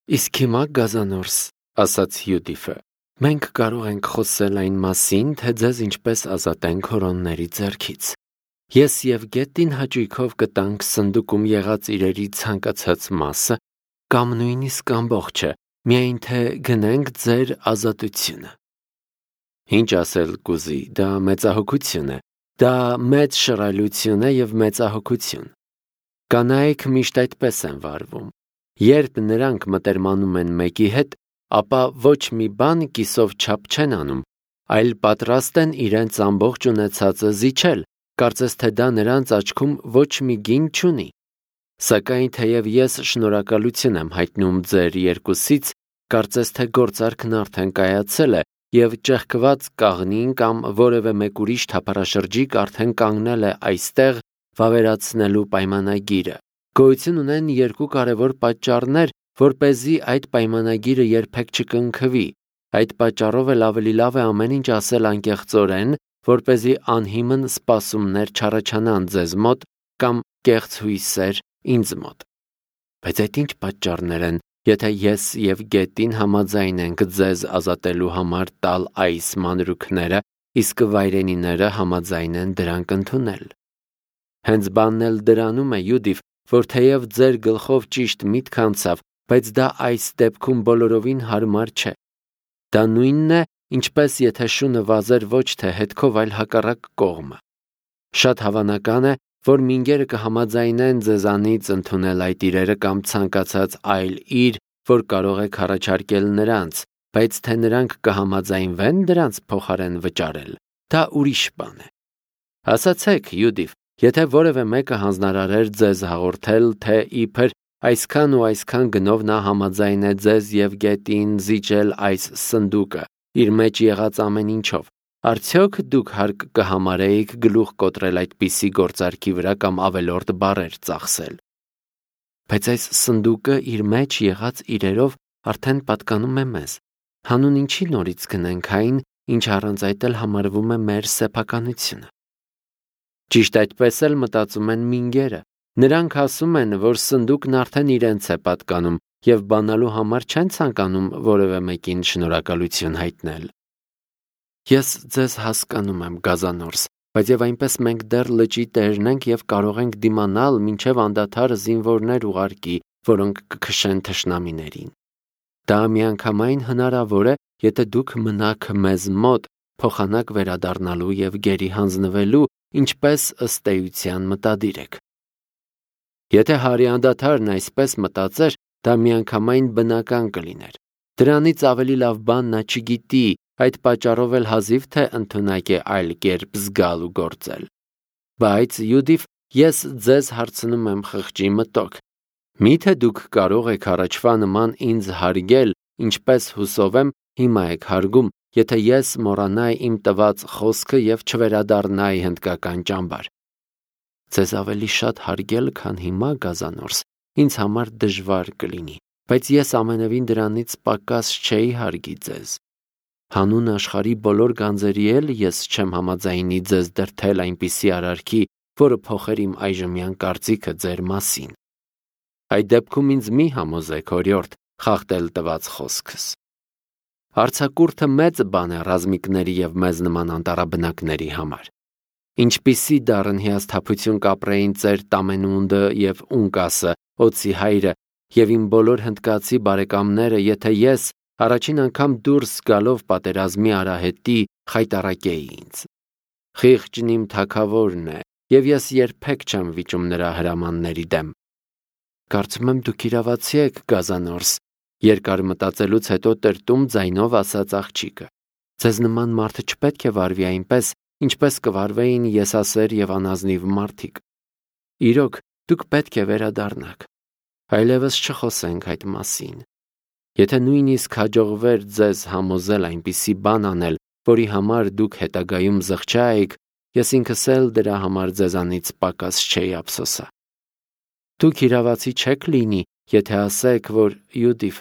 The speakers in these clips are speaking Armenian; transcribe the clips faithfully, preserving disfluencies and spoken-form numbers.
Իսկ հիմա գազանորս, ասաց Յուդիֆը, մենք կարող ենք խոսել այն մասին, թե ձեզ ինչպես ազատենք հորոնների ձեռքից։ Ես և Գետին հաճույքով կտանք սնդուկում եղած իրերի ցանկացած մասը, կամ նույնիսկ ամբողջը, միայն թե գնենք ձեր ազատությունը։ Ինչ ասել կուզի, դա մեծահոգություն է, դա մեծ շռայլություն է և մեծահոգություն։ Կանայք միշտ այդպես են վարվում։ Երբ նրանք մտերմանում են մեկի հետ, ապա ոչ մի բան կիսով չափ չեն անում, այլ պատրաստ են իրենց ամբողջ ունեցածը զիջել, կարծես թե դա նրանց աչքում ոչ մի գին չունի։ Սակայն թեև ես շնորհակալություն եմ հայտնում ձեր երկուսից, կարծես թե գործարքն արդեն կայացել է և ճեղքված կաղնին կամ որևէ մեկ ուրիշ թափառաշրջիկ արդեն կանգնել է այստեղ վավերացնելու պայմանագիրը։ Գոյություն ունեն երկու կարևոր պատճառներ, որպեսզի այդ պայմանագիրը երբեք չկնքվի։ Այդ պատճառով էլ ավելի լավ է ամեն ինչ ասել անկեղծորեն, որպեսզի անհիմն սպասումներ չառաջանան ձեզ մոտ կամ կեղծ հույսեր ինձ մոտ։ Բայց այդ ինչ պատճառներ են, եթե ես և Գետին համաձայն ենք ձեզ ազատելու համար տալ այս մանրուքները, իսկ վայրենիները համաձայն են դրանք ընդունել։ Հենց բանն էլ դրանում է, Յուդիֆ, որ թեև ձեր գլխով ճիշտ միտք անցավ, բայց դա այս դեպքում բոլորովին հարմար չէ։ Դա նույնն է, ինչպես եթե շունը վազեր ոչ թե հետքով, այլ հակառակ կողմը։ Շատ հավանական է, որ մինգերը կհամաձայնեն ձեզանից ընդունել այդ իրերը կամ ցանկացած այլ իր, որ կարող եք առաջարկել նրանց, բայց թե նրանք կհամաձայնվեն դրանց փոխարեն վճարել, դա ուրիշ բան է։ Ասացեք, Յուդիֆ, եթե որևէ մեկը հանձնարարեր ձեզ հաղորդել, թե իբր այսքան ու այսքան գնով նա համաձայն է ձեզ և Գետին զիջել այս սնդուկը, իր մեջ եղած ամեն ինչով, արդյոք դուք հարկ կհամարեիք գլուխ կոտրել այդպիսի գործարքի վրա կամ ավելորդ բառեր ծախսել։ Բայց այս սնդուկը իր մեջ եղած իրերով արդեն պատկանում է մեզ։ Հանուն ինչի նորից գնենք այն, ինչ առանց այդ էլ համարվում է մեր սեփականությունը։ Ճիշտ այդպես էլ մտածում են մինգերը։ Նրանք ասում են, որ սնդուկն արդեն իրենց է պատկանում և բանալու համար չեն ցանկանում որևէ մեկին շնորհակալություն հայտնել։ Ես ձեզ հասկանում եմ, գազանորս, բայց եւ այնպես մենք դեռ լճի տերն ենք եւ կարող ենք դիմանալ մինչեւ անդադար զինվորներ ուղարկի, որոնք կքշեն թշնամիներին։ Դա միանգամայն հնարավոր է, եթե դուք մնաք մեզ մոտ, փոխանակ վերադառնալու եւ գերի հանձնվելու, ինչպես ըստ էության մտադիր եք։ Եթե հարի անդադարն այսպես մտածեր, դա միանգամայն բնական կլիներ։ Դրանից ավելի լավ բան նա չգիտի, այդ պատճառով էլ հազիվ թե ընդունակ է այլ կերպ զգալ ու գործել։ Բայց, Յուդիֆ, ես ձեզ հարցնում եմ խղճի մտոք։ Միթե դուք կարող եք առաջվա նման ինձ հարգել, ինչպես հուսով եմ, հիմա եք հարգում, եթե ես մոռանայի իմ տված խոսքը և չվերադառնայի հնդկական ճամբար։ Ձեզ ավելի շատ հարգել, քան հիմա, գազանորս, ինձ համար դժվար կլինի, բայց ես ամենևին դրանից պակաս չէի հարգի ձեզ։ Հանուն աշխարհի բոլոր գանձերի էլ ես չեմ համաձայնի ձեզ դրդել այնպիսի արարքի, որը փոխեր իմ այժմյան կարծիքը ձեր մասին։ Այդ դեպքում ինձ մի համոզեք, օրիորդ, խախտել տված խոսքս։ Արձակուրդը մեծ բան է ռազմիկների և մեզ նման անտառաբնակների համար։ Ինչպիսի դառն հիասթափություն կապրեին ծեր Տամենունդը և Ունկասը, Օձի հայրը և իմ բոլոր հնդկացի բարեկամները, եթե ես առաջին անգամ դուրս գալով պատերազմի արահետի խայտառակեի ինձ։ Խիղճն իմ թագավորն է, և ես երբեք չեմ վիճում նրա հրամանների դեմ։ Կարծում եմ դուք իրավացի եք, գազանորս, երկար մտածելուց հետո տրտում ձայնով ասաց աղջիկը։ Ձեզ նման մարդը չպետք է վարվի այնպես, ինչպես կվարվեին եսասեր և անազնիվ մարդիկ։ Իրոք, դուք պետք է վերադառնաք։ Այլևս չխոսենք այդ մասին։ Եթե նույնիսկ հաջողվեր ձեզ համոզել այնպիսի բան անել, որի համար դուք հետագայում զղջայիք, ես ինքս էլ դրա համար ձեզանից պակաս չէի ափսոսա։ Դուք իրավացի չեք լինի, եթե ասեք, որ Յուդիֆ,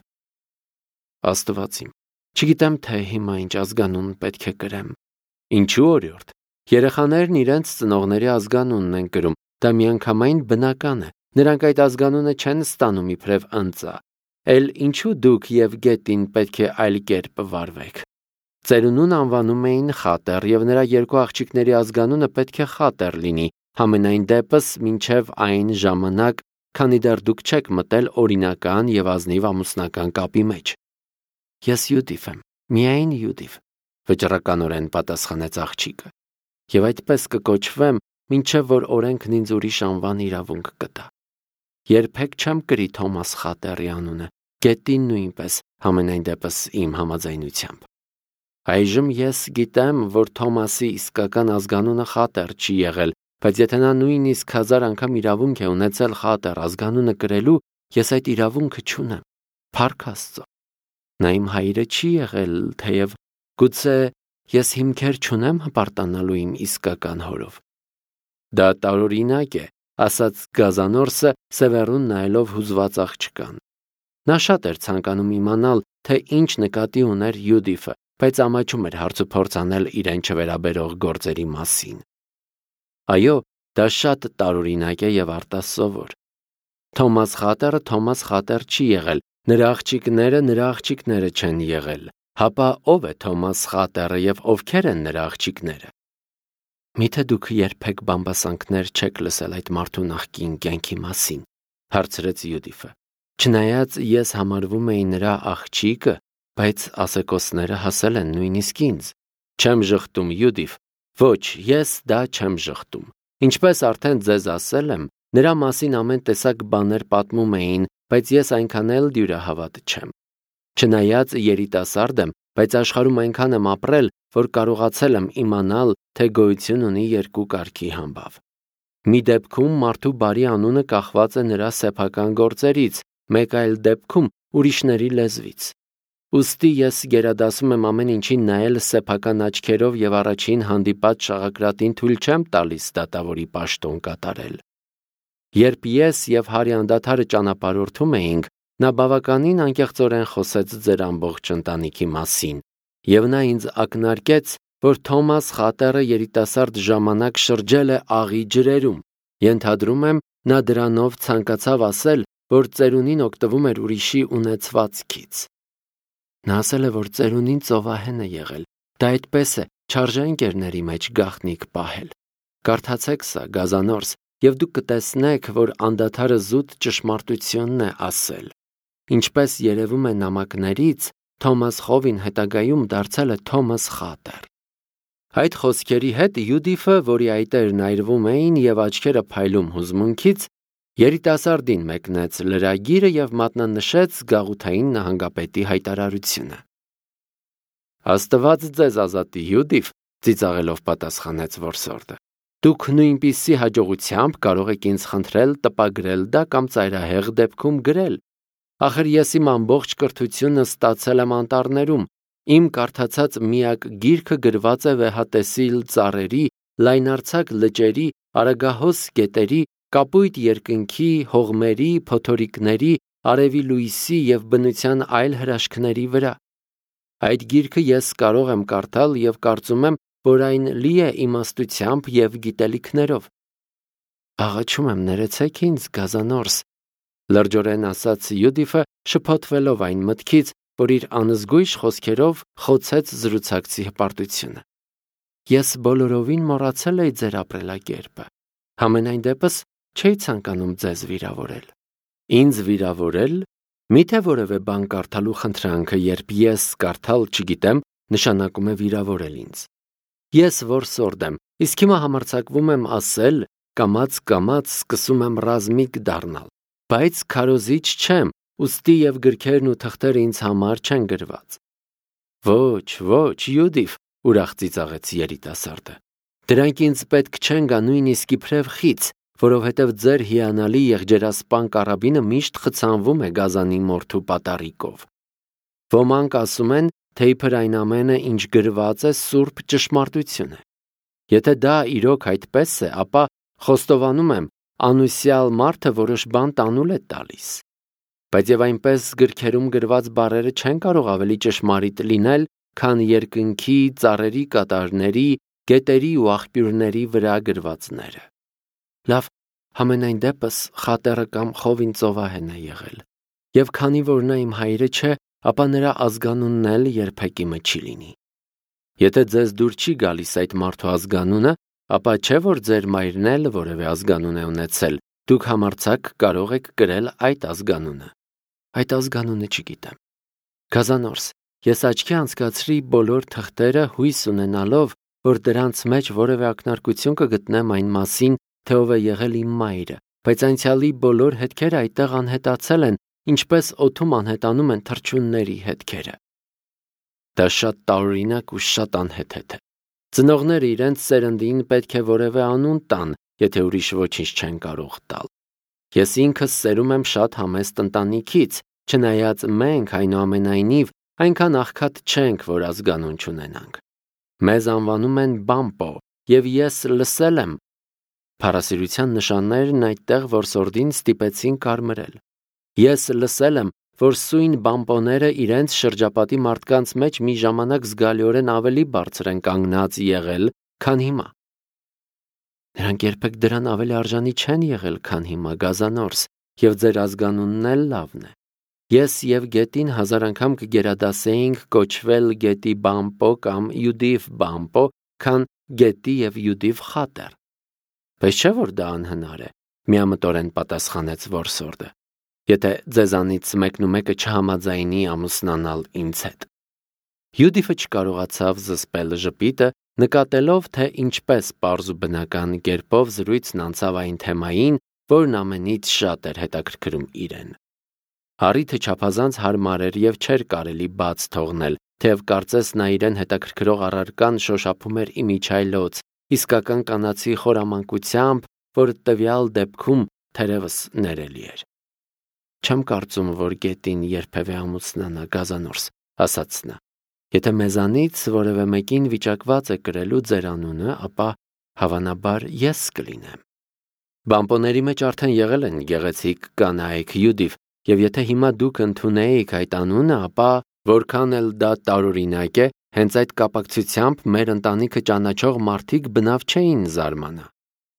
Աստված իմ, չգիտեմ, թե հիմա ինչ ազգանուն պետք է կրեմ։ Ինչու, օրիորդ, երեխաներն իրենց ծնողների ազգանունն են կրում, դա միանգամայն բնական է, նրանք այդ ազգանունը չեն ստանում իբրև ընծա։ Էլ ինչու դուք եւ գետին պետք է այլ կերպ վարվեք։ Ծերունուն անվանում էին Խատեր եւ նրա երկու աղջիկների ազգանունը պետք է Խատեր լինի, համենայն դեպս մինչև այն ժամանակ, քանի դեռ դուք չեք մտել օրինական եւ ազնիվ ամուսնական կապի մեջ։ Ես Յուդիֆ եմ, միայն Յուդիֆ, վճռականորեն պատասխանեց աղջիկը։ Եվ այդպես կկոչվեմ, մինչև որ օրենքն ինձ ուրիշ անվան իրավունք կտա։ Երբեք չեմ կրի Թոմաս Խատերի անունը, գետին նույնպես, համենայն դեպս իմ համաձայնությամբ։ Այժմ ես գիտեմ, որ Թոմասի իսկական ազգանունը Խատեր չի եղել, բայց եթե նա նույնիսկ հազար անգամ իրավունք է ունեցել Խատեր ազգանունը կրելու, ես այդ իրավունքը չունեմ։ Փառք Աստծո։ Նա իմ հայրը չի եղել, թեև գուցե ես հիմքեր չունեմ հպարտանալու իմ իսկական հորով։ Դա տարօրինակ է, ասաց Գազանորսը սևեռուն նայելով հուզված աղջկան։ Նա շատ էր ցանկանում իմանալ, թե ինչ նկատի ուներ Յուդիֆը, բայց ամաչում էր հարցուփորձ անել իրեն չվերաբերող գործերի մասին։ Այո, դա շատ տարօրինակ է եւ արտասովոր։ Թոմաս Խատերը Թոմաս Խատեր չի եղել, նրա աղջիկները նրա աղջիկները չեն եղել։ Հապա ով է Թոմաս Խատերը եւ ովքեր են նրա աղջիկները։ Միթե դուք երբեք բամբասանքներ չեք լսել այդ մարդու նախկին կյանքի մասին, հարցրեց Յուդիֆը։ Չնայած ես համարվում էի նրա աղջիկը, բայց ասեկոսները հասել են նույնիսկ ինձ։ Չեմ ժխտում, Յուդիֆ, ոչ, ես դա չեմ ժխտում։ Ինչպես արդեն ձեզ ասել եմ, նրա մասին ամեն տեսակ բաներ պատմում էին, բայց ես այնքան էլ դյուրահավատ չեմ։ Չնայած երիտասարդ եմ, բայց աշխարհում այնքան եմ ապրել, որ կարողացել եմ իմանալ, թե գոյություն ունի երկու կարգի համբավ։ Մի դեպքում մարդու բարի անունը կախված է նրա սեփական գործերից, մեկ այլ դեպքում ուրիշների լեզվից։ Ուստի ես գերադասում եմ ամեն ինչին նայել սեփական աչքերով եւ առաջին հանդիպած շաղակրատին թույլ չեմ տալիս դատավորի պաշտոն կատարել։ Երբ ես եւ Հարի անդադարը ճանապարհորդում էինք, նա բավականին անկեղծորեն խոսեց ձեր ամբողջ ընտանիքի մասին, եւ նա ինձ ակնարկեց, որ Թոմաս Խատերը երիտասարդ ժամանակ շրջել է աղի ջրերում։ Ենթադրում եմ, նա դրանով ցանկացավ ասել, որ ծերունին օգտվում էր ուրիշի ունեցվածքից։ Նա ասել է, որ ծերունին ծովահեն է եղել։ Դա այդպես է, չարժե ընկերների մեջ գաղտնիք պահել։ Կարդացեք սա, Գազանորս, եւ դուք կտեսնեք, որ անդադարը զուտ ճշմարտությունն է ասել։ Ինչպես երևում է նամակներից, Թոմաս Խովին հետագայում դարձել է Թոմաս Խատեր։ Այդ խոսքերի հետ Յուդիֆը, որի այտերն այրվում էին եւ աչքերը փայլում հուզմունքից, երիտասարդին մեկնեց լրագիրը եւ մատնանշեց գաղութային նահանգապետի հայտարարությունը։ Աստված ձեզ ազատի, Յուդիֆ, ծիծաղելով պատասխանեց որսորդը։ Դուք նույնպիսի հաջողությամբ կարող եք ինձ խնդրել տպագրել դա կամ ծայրահեղ դեպքում գրել։ Ախր ես իմ ամբողջ կրթությունը ստացել եմ անտառներում, իմ կարդացած միակ գիրքը գրված է վեհատեսիլ ծառերի, լայնարձակ լճերի, արագահոս գետերի, կապույտ երկնքի, հողմերի, փոթորիկների, արևի լույսի եւ բնության այլ հրաշքների վրա։ Այդ գիրքը ես կարող եմ կարդալ եւ կարծում եմ, որ այն լի է իմաստությամբ եւ գիտելիքներով։ Աղաչում եմ, ներեցեք ինձ, Գազանորս, լրջորեն ասաց Յուդիֆը, շփոթվելով այն մտքից, որ իր անզգույշ խոսքերով խոցեց զրուցակցի հպարտությունը։ Ես բոլորովին մոռացել էի ձեր ապրելակերպը։ Համենայն դեպս չէի ցանկանում ձեզ վիրավորել։ Ինձ վիրավորել, միթե որևէ բան կարդալու խնդրանքը, երբ ես կարդալ չգիտեմ, նշանակում է վիրավորել ինձ։ Ես որսորդ եմ, իսկ հիմա համարձակվում եմ ասել, կամաց-կամաց սկսում եմ ռազմիկ դառնալ, բայց քարոզիչ չեմ, ուստի եւ գրքերն ու թղթերը ինձ համար չեն գրված։ Ոչ, ոչ, Յուդիֆ, ուրախ ծիծաղեց երիտասարդը։ Դրանք ինձ պետք չեն գա նույնիսկ իբրև խից, որովհետև ձեր հիանալի եղջերասպան կարաբինը միշտ խցանվում է գազանի մորթու պատառիկով։ Ոմանք ասում են, թե իբր այն ամենը, ինչ գրված է, սուրբ ճշմարտություն է։ Եթե դա իրոք այդպես է, ապա խոստովանում եմ, անուսյալ մարդը որոշ բան տանուլ է տալիս։ Բայց եւ այնպես գրքերում գրված բառերը չեն կարող ավելի ճշմարիտ լինել, քան երկնքի, ծառերի կատարների, գետերի ու աղբյուրների վրա գրվածները։ Լավ, համենայն դեպս Խատերը կամ Խովին ծովահեն է եղել։ Եվ քանի որ նա իմ հայրը չէ, ապա նրա ազգանունն էլ երբեք իմը չի լինի։ Եթե ձեզ դուր չի գալիս այդ մարդու ազգանունը, ապա չէ որ ձեր մայրն էլ որևէ ազգանուն է ունեցել, դուք համարձակ կարող եք կրել այդ ազգանունը։ Այդ ազգանունը չգիտեմ։ Գազանորս, ես աչքի անցկացրի բոլոր թղթերը հույս ունենալով, որ դրանց մեջ որևէ ակնարկություն կգտնեմ այն մասին, թե ով է եղել իմ մայրը, բայց անցյալի բոլոր հետքերը այդտեղ անհետացել են, ինչպես օդում անհետանում են թռչունների հետքերը։ Դա շատ տարօրինակ ու շատ անհեթեթ է։ Ծնողները իրենց սերնդին պետք է որևէ անուն տան, եթե ուրիշ ոչինչ չեն կարող տալ։ Ես ինքս սերում եմ շատ համեստ ընտանիքից, չնայած մենք այնուամենայնիվ այնքան աղքատ չենք, որ ազգանուն չունենանք։ Մեզ անվանում են Բամպո, եւ ես լսել եմ։ Փառասիրության նշաններն այդտեղ որսորդին ստիպեցին կարմրել։ Ես լսել եմ, որ սույն բամպոները իրենց շրջապատի մարդկանց մեջ մի ժամանակ զգալիորեն ավելի բարձր են կանգնած եղել, քան հիմա։ Նրանք երբեք դրան ավելի արժանի չեն եղել, քան հիմա, Գազանորս, եւ ձեր ազգանունն էլ լավն է։ Ես եւ Գետին հազար անգամ կգերադասեինք կոչվել Գետի Բամպո կամ Յուդիվ Բամպո, քան Գետի եւ Յուդիվ Խատեր։ Բայց չէ՞ որ դա անհնար է, միամտորեն պատասխանեց որսորդը։ Եթե ձեզանից մեկն ու մեկը չհամաձայնի ամուսնանալ ինձ հետ։ Յուդիֆը չկարողացավ զսպել ժպիտը, նկատելով, թե ինչպես պարզ ու բնական կերպով զրույցն անցավ այն թեմային, որն ամենից շատ էր հետաքրքրում իրեն։ Առիթը չափազանց հարմար էր եւ չէր կարելի բաց թողնել, թեև կարծես նա իրեն հետաքրքրող առարկան շոշափում էր իմիջայլոց, իսկական կանացի խորամանկությամբ, որ տվյալ դեպքում թերևս ներելի էր։ Չեմ կարծում, որ Գետին երբևէ ամուսնանա, Գազանորս, ասաց նա։ Եթե մեզանից որևէ մեկին վիճակված է կրելու ձեր անունը, ապա հավանաբար ես կլինեմ։ Բամպոների մեջ արդեն եղել են գեղեցիկ կանայք Յուդիվ, եւ եթե հիմա դուք ընդունեիք այդ անունը, ապա որքան էլ դա տարօրինակ է, հենց այդ կապակցությամբ մեր ընտանիքը ճանաչող մարդիկ բնավ չէին զարմանա։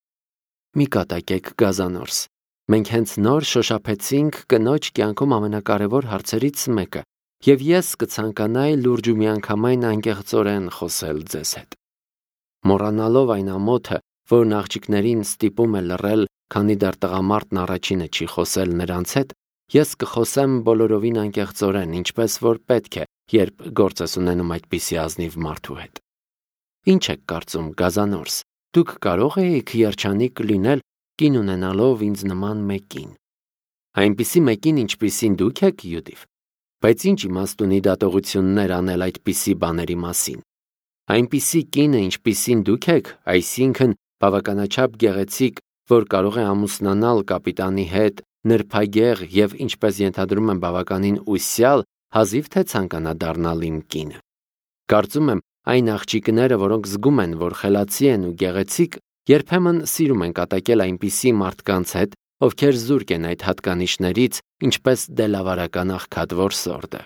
Մի կատակեք, Գազանորս, մենք հենց նոր շոշափեցինք կնոջ կյանքում ամենակարևոր հարցերից մեկը, եւ ես կցանկանայի լուրջ ու միանգամայն անկեղծորեն խոսել ձեզ հետ։ Մոռանալով այն ամոթը, որն աղջիկներին ստիպում է լռել, քանի դեռ տղամարդն առաջինը չի խոսել նրանց հետ, ես կխոսեմ բոլորովին անկեղծորեն, ինչպես որ պետք է, երբ գործ ես ունենում այդպիսի ազնիվ մարդու հետ։ Ինչ եք կարծում, Գազանորս, դուք կարող եք երջանիկ լինել կին ունենալով ինձ նման մեկին։ Այնպիսի մեկին, ինչպիսին դուք եք, Յուդիվ, բայց ինչ իմաստ ունի դատողություններ անել այդպիսի բաների մասին։ Այնպիսի կինը, ինչպիսին դուք եք, այսինքն բավականաչափ գեղեցիկ, որ կարող է ամուսնանալ կապիտանի հետ, նրբագեղ եւ ինչպես ենթադրում եմ բավականին ուսյալ, հազիվ թե ցանկանա դառնալ իմ կինը։ Կարծում եմ, այն աղջիկները, որոնք զգում են, որ խելացի են ու գեղեցիկ, երբեմն սիրում են կատակել այնպիսի մարդկանց հետ, ովքեր զուրկ են այդ հատկանիշներից, ինչպես դելավարական աղքատ որսորդը։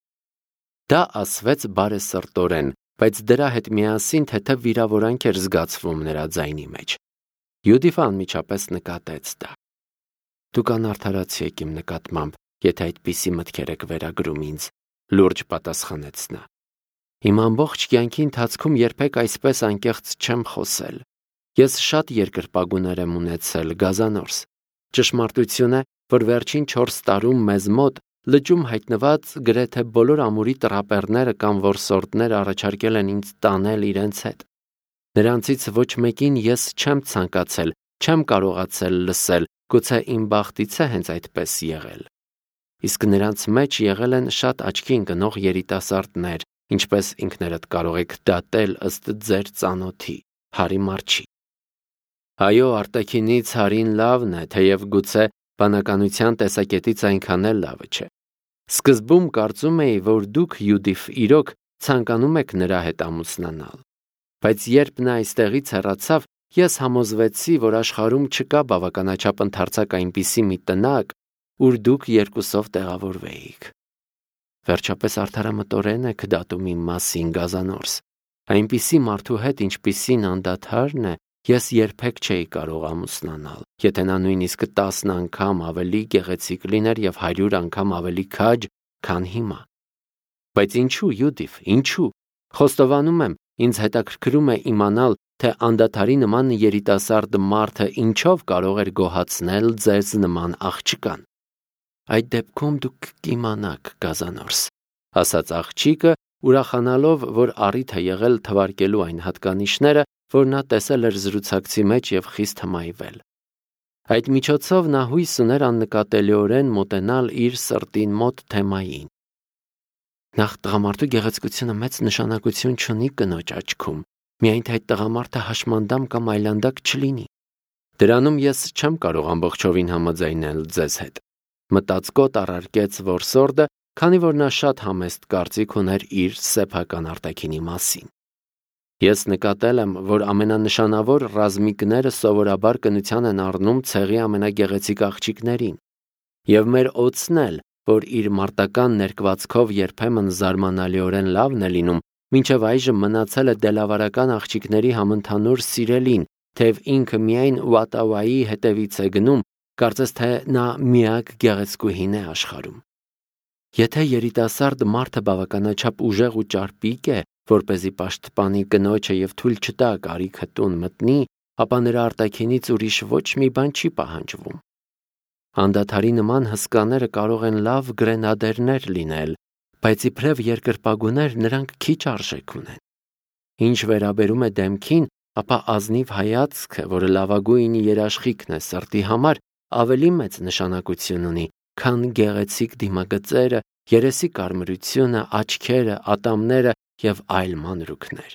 Դա ասվեց բարեսրտորեն, բայց դրա հետ միասին թեթև վիրավորանք էր զգացվում նրա ձայնի մեջ։ Յուդիֆը անմիջապես նկատեց դա։ Դուք անարդարացի եք իմ նկատմամբ, եթե այդպիսի մտքեր եք վերագրում ինձ, լուրջ պատասխանեց նա։ Իմ ամբողջ կյանքի ընթացքում երբեք այսպես անկեղծ չեմ խոսել։ Ես շատ երկրպագուներ եմ ունեցել, Գազանորս։ Ճշմարտություն է, որ վերջին չորս տարում մեզ մոտ լճում հայտնված գրեթե բոլոր ամուրի տրապերները կամ որսորդները առաջարկել են ինձ տանել իրենց հետ։ Նրանցից ոչ մեկին ես չեմ ցանկացել, չեմ կարողացել լսել, գուցե իմ բախտից է հենց այդպես եղել։ Իսկ նրանց մեջ եղել են շատ աչքի ընկնող երիտասարդներ, ինչպես ինքներդ կարող եք դատել ըստ ձեր ծանոթի, Հարի Մարչի։ Այո, արտաքինից Հարին լավն է, թեև գուցե բանականության տեսակետից այնքան էլ լավը չէ։ Սկզբում կարծում էի, որ դուք, Յուդիֆ, իրոք ցանկանում եք նրա հետ ամուսնանալ։ Բայց երբ նա այստեղից հեռացավ, ես համոզվեցի, որ աշխարհում չկա բավականաչափ ընդարձակ այնպիսի մի տնակ, ուր դուք երկուսով տեղավորվեիք։ Վերջապես արդարամտորեն եք դատում իմ մասին, Գազանորս։ Այնպիսի մարդու հետ, ինչպիսին անդադարն է, Ես երբեք չէի կարող ամուսնանալ, եթե նա նույնիսկ տասն անգամ ավելի գեղեցիկ լիներ եւ հարյուր անգամ ավելի քաջ, քան հիմա։ Բայց ինչու, Յուդիֆ, ինչու։ Խոստովանում եմ, ինձ հետաքրքրում է իմանալ, թե անդադարի նման երիտասարդ մարդը ինչով կարող էր գոհացնել ձեզ նման աղջկան։ Այդ դեպքում դուք կիմանաք, Գազանորս, ասաց աղջիկը, ուրախանալով, որ առիթ է եղել թվարկելու այն հատկանիշները, որ նա տեսել էր զրուցակցի մեջ եւ խիստ հմայվել։ Այդ միջոցով նա հույս ուներ աննկատելիորեն մոտենալ իր սրտին մոտ թեմային։ Նախ տղամարդու գեղեցկությունը մեծ նշանակություն չունի կնոջ աչքում, միայն թե այդ տղամարդը հաշմանդամ կամ այլանդակ չլինի։ Դրանում ես չեմ կարող ամբողջովին համաձայնել ձեզ հետ, մտածկոտ առարկեց որսորդը, քանի որ նա շատ համեստ կարծիք ուներ իր սեփական արտաքինի մասին։ Ես նկատել եմ, որ ամենանշանավոր ռազմիկները սովորաբար կնության են առնում ցեղի ամենագեղեցիկ աղջիկներին, եւ մեր օծն էլ, որ իր մարտական ներկվածքով երբեմն զարմանալիորեն լավն է լինում, մինչև այժմ մնացել է դելավարական աղջիկների համընդհանուր սիրելին, թեև ինքը միայն Ուատավայի հետևից է գնում, կարծես թե նա միակ գեղեցկուհին է աշխարհում։ Եթե երիտասարդ մարդը բավականաչափ ուժեղ ու ճարպիկ է, որպեսզի պաշտպանի կնոջը եւ թույլ չտա կարիքը տուն մտնի, ապա նրա արտաքինից ուրիշ ոչ մի բան չի պահանջվում։ Անդադարի նման հսկաները կարող են լավ գրենադերներ լինել, բայց իբրև երկրպագուներ նրանք քիչ արժեք ունեն։ Ինչ վերաբերում է դեմքին, ապա ազնիվ հայացքը, որը լավագույն երաշխիքն է սրտի համար, ավելի մեծ նշանակություն ունի, քան գեղեցիկ դիմագծերը, երեսի կարմրությունը, աչքերը, ատամները եւ այլ մանրուքներ։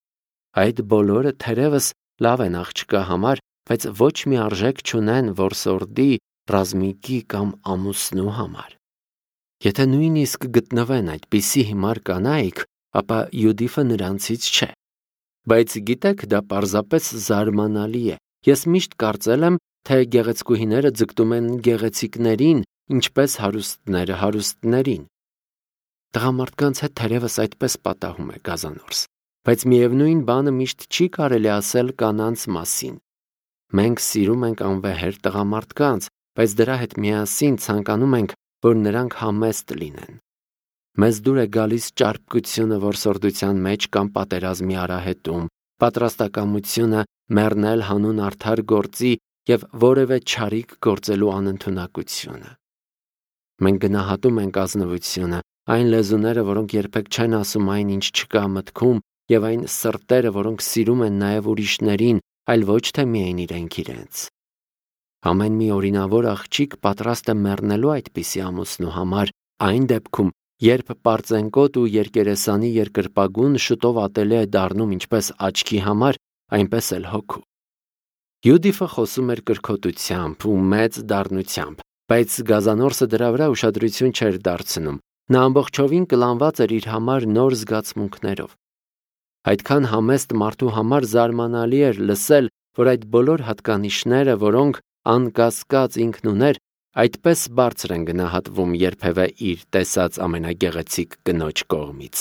Այդ բոլորը թերևս լավ են աղջկա համար, բայց ոչ մի արժեք չունեն որսորդի, ռազմիկի կամ ամուսնու համար։ Եթե նույնիսկ գտնվեն այդպիսի հիմար կանայք, ապա Յուդիֆը նրանցից չէ։ Բայց գիտեք, դա պարզապես զարմանալի է։ Ես միշտ կարծել եմ, թե գեղեցկուհիները ձգտում են գեղեցիկներին, ինչպես հարուստները հարուստներին։ Տղամարդկանց հետ թերևս այդպես պատահում է, Գազանորս, բայց միևնույն բանը միշտ չի կարելի ասել կանանց մասին։ Մենք սիրում ենք անվեհեր տղամարդկանց, բայց դրա հետ միասին ցանկանում ենք, որ նրանք համեստ լինեն։ Մեզ դուր է գալիս ճարպկությունը որսորդության մեջ կամ պատերազմի արահետում, պատրաստակամությունը մեռնել հանուն արդար գործի եւ որևէ չարիք գործելու անընդունակությունը։ Մենք գնահատում ենք ազնվությունը, այն լեզուները, որոնք երբեք չեն ասում այն, ինչ չկա մտքում, եւ այն սրտերը, որոնք սիրում են նաեւ ուրիշներին, այլ ոչ թե միայն իրենք իրենց։ Ամեն մի օրինավոր աղջիկ պատրաստ է մեռնելու այդպիսի ամուսնու համար, այն դեպքում, երբ պարծենկոտ ու երկերեսանի երկրպագուն շուտով ատելի է դառնում ինչպես աչքի համար, այնպես էլ հոգու։ Յուդիֆը խոսում էր կրքոտությամբ ու մեծ դառնությամբ, բայց Գազանորսը դրա վրա ուշադրություն չէր դարձնում։ Նա ամբողջովին կլանված էր իր համար նոր զգացմունքներով։ Այդքան համեստ մարդու համար զարմանալի էր լսել, որ այդ բոլոր հատկանիշները, որոնք անկասկած ինքն ուներ, այդպես բարձր են գնահատվում երբևէ իր տեսած ամենագեղեցիկ կնոջ կողմից։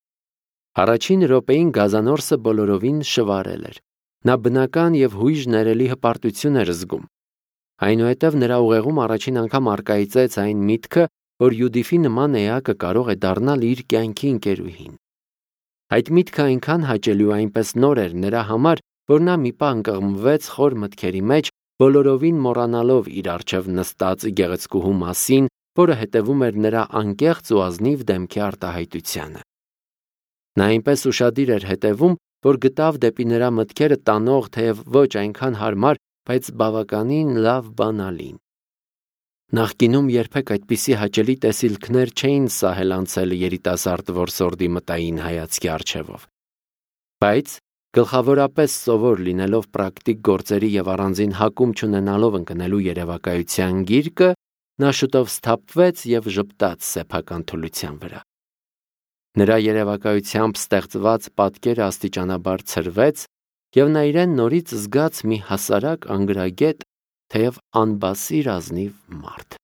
Առաջին րոպեին Գազանորսը բոլորովին շվարել էր։ Նա բնական եւ հույժ ներելի հպարտություն էր զգում։ Այնուհետև նրա ուղեղում առաջին անգամ առկայծեց այն միտքը, որ Յուդիֆի նման էակը կարող է դառնալ իր կյանքի ընկերուհին։ Այդ միտքը այնքան հաճելի ու այնպես նոր էր նրա համար, որ նա մի պահ ընկղմվեց խոր մտքերի մեջ, բոլորովին մոռանալով իր առջև նստած գեղեցկուհու մասին, որը հետևում էր նրա անկեղծ ու ազնիվ դեմքի արտահայտությանը։ Նա այնպես ուշադիր էր հետևում, որ գտավ դեպի նրա մտքերը տանող, թեև ոչ այնքան հարմար, բայց բավականին լավ բանալին։ Նախկինում երբեք այդպիսի հաճելի տեսիլքներ չէին սահել անցել երիտասարդ որսորդի մտային հայացքի առջևով։ Բայց գլխավորապես սովոր լինելով պրակտիկ գործերի եւ առանձին հակում չունենալով ընկնելու երևակայության գիրկը, նա շուտով սթափվեց եւ ժպտաց սեփական թուլության վրա։ Նրա երևակայությամբ ստեղծված պատկերը աստիճանաբար ցրվեց, եւ նա իրեն նորից զգաց մի հասարակ անգրագետ, թեև անբասիր ազնիվ մարդ։